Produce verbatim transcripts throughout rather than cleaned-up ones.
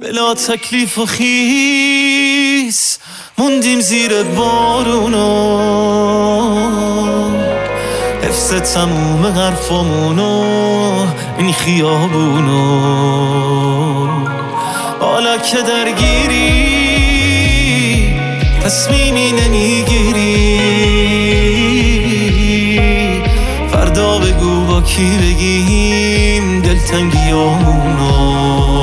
بلا تکلیف و خیس موندیم زیر بارونا، حفظ تموم حرفامونو این خیابونو. حالا که درگیری تصمیمی نمیگیری، فردا بگو با کی بگیم دلتنگیامونو.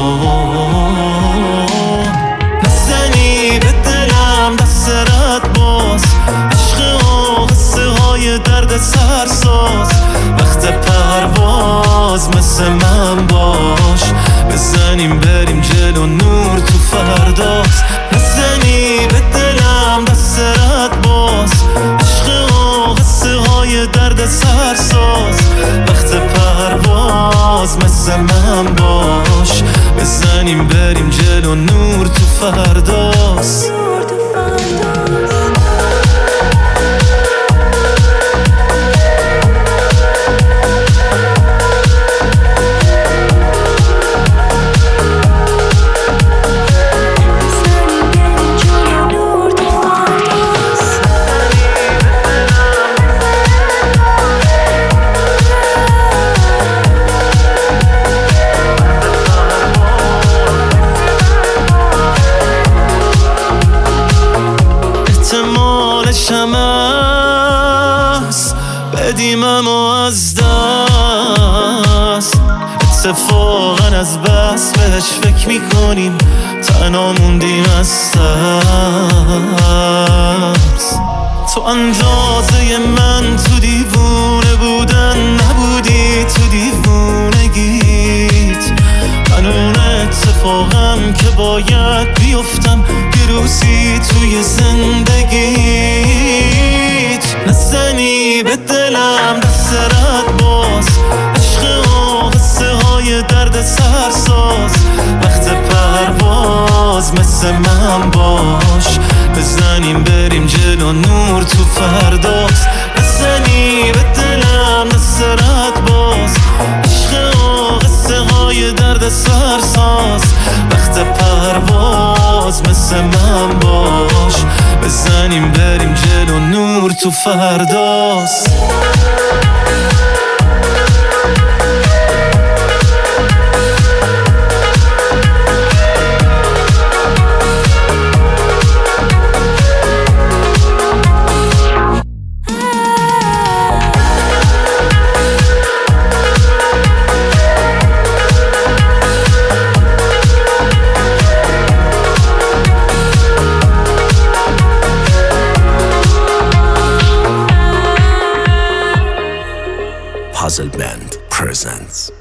نزنی به دلم دست رد باز، عشق و قصه های درد سرساز. وقت پرواز مثل من باش، بزنیم بریم جلو نور تو فرداست. نزنی به دلم دست رد باز، عشق و قصه های درد سرساز. وقت پرواز مثل من باش، بزنیم بریم جلو نور تو فرداست. شمس بدیم اما از دست، اتفاقا از بس بهش فکر میکنیم تنها موندیم از ترس. تو اندازه من تو دیوونه بودن نبودی، تو دیوونگیت من اون اتفاقم که باید بیفتم یه روزی توی زندگیت. نزنی به دلم دست رد باز، عشق و قصه های درد سرساز. وقت پرواز مثل من باش، بزنیم بریم جلو نور تو فرداست. نزنی به دلم دست رد باز، عشق و قصه های درد سرساز. وقت پرواز مثل من باش، بزنیم بریم جلو نور تو فرداست. Puzzle Band presents